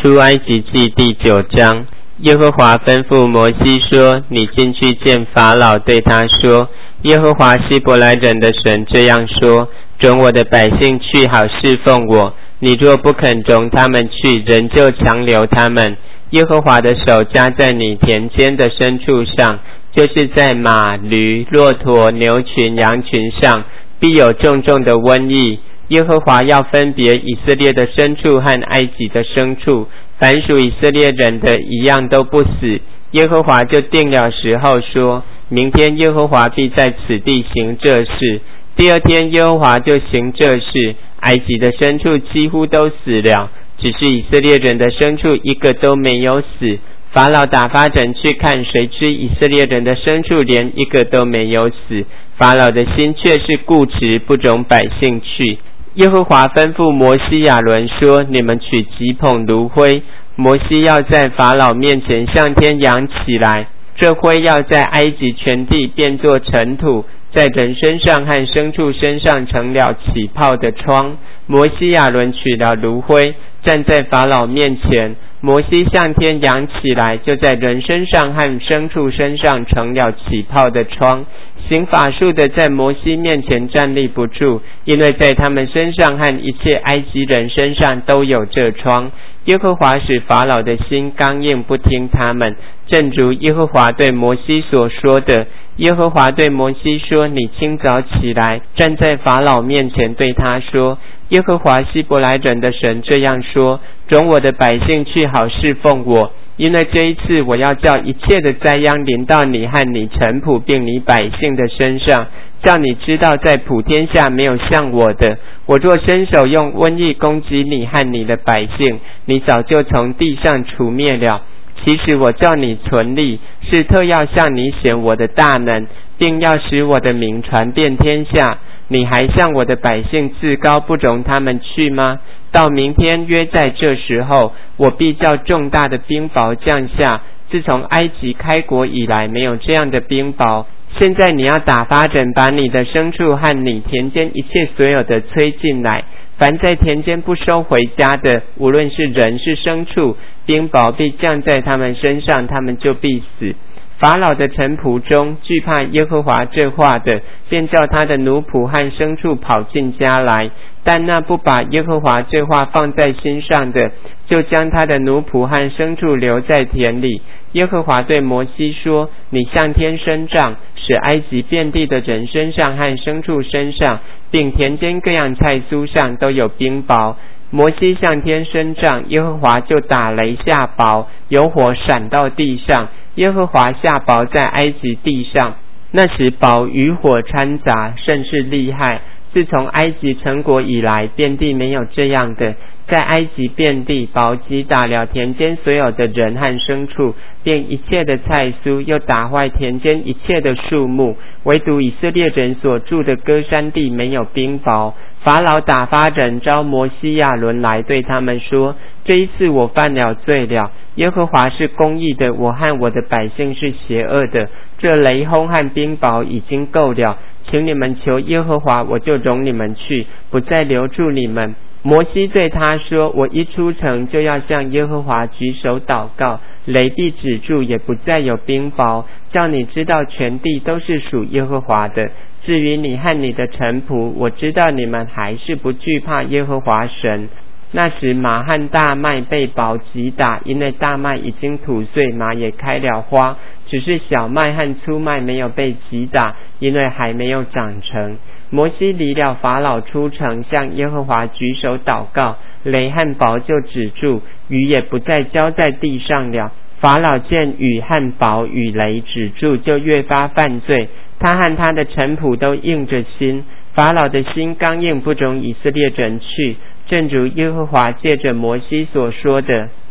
出埃及记第9章，耶和华吩咐摩西说：你进去见法老，对他说：耶和华希伯来人的神这样说：准我的百姓去，好侍奉我。你若不肯容他们去，仍旧强留他们。耶和华的手加在你田间的牲畜上，就是在马、驴、骆驼、牛群、羊群上，必有重重的瘟疫。耶和华要分别以色列的牲畜和埃及的牲畜，凡属以色列人的一样都不死。耶和华就定了时候说：明天耶和华必在此地行这事。第二天耶和华就行这事，埃及的牲畜几乎都死了，只是以色列人的牲畜一个都没有死。法老打发人去看，谁知以色列人的牲畜连一个都没有死。法老的心却是固执，不容百姓去。耶和华吩咐摩西亚伦说：你们取几捧炉灰，摩西要在法老面前向天扬起来，这灰要在埃及全地变作尘土，在人身上和牲畜身上成了起泡的疮。摩西亚伦取了炉灰，站在法老面前，摩西向天扬起来，就在人身上和牲畜身上成了起泡的疮。行法术的在摩西面前站立不住，因为在他们身上和一切埃及人身上都有这疮。耶和华使法老的心刚硬，不听他们，正如耶和华对摩西所说的。耶和华对摩西说：你清早起来，站在法老面前，对他说：耶和华希伯来人的神这样说：准我的百姓去，好侍奉我。因为这一次我要叫一切的灾殃临到你和你臣仆并你百姓的身上，叫你知道在普天下没有像我的。我若伸手用瘟疫攻击你和你的百姓，你早就从地上除灭了。其实我叫你存立，是特要向你显我的大能，并要使我的名传遍天下。你还向我的百姓自高，不容他们去吗？到明天约在这时候，我必叫重大的冰雹降下，自从埃及开国以来没有这样的冰雹。现在你要打发人把你的牲畜和你田间一切所有的催进来，凡在田间不收回家的，无论是人是牲畜，冰雹必降在他们身上，他们就必死。法老的臣仆中惧怕耶和华这话的，便叫他的奴仆和牲畜跑进家来，但那不把耶和华这话放在心上的，就将他的奴仆和牲畜留在田里。耶和华对摩西说：你向天伸杖，使埃及遍地的人身上和牲畜身上，并田间各样菜蔬上都有冰雹。摩西向天伸杖，耶和华就打雷下雹，有火闪到地上。耶和华下雹在埃及地上，那时雹与火掺杂，甚是厉害。自从埃及成国以来，遍地没有这样的。在埃及遍地，雹击打了田间所有的人和牲畜，并一切的菜蔬，又打坏田间一切的树木，唯独以色列人所住的歌珊地没有冰雹。法老打发人召摩西亚伦来，对他们说：这一次我犯了罪了，耶和华是公义的，我和我的百姓是邪恶的。这雷轰和冰雹已经够了，请你们求耶和华，我就容你们去，不再留住你们。摩西对他说：我一出城就要向耶和华举手祷告，雷必止住，也不再有冰雹，叫你知道全地都是属耶和华的。至于你和你的臣仆，我知道你们还是不惧怕耶和华神。那时马和大麦被雹击打，因为大麦已经吐穗，马也开了花，只是小麦和粗麦没有被击打，因为还没有长成。摩西离了法老出城，向耶和华举手祷告，雷和雹就止住，雨也不再浇在地上了。法老见雨和雹与雷止住，就越发犯罪，他和他的臣仆都硬着心。法老的心刚硬，不容以色列人去，正如耶和华借着摩西所说的。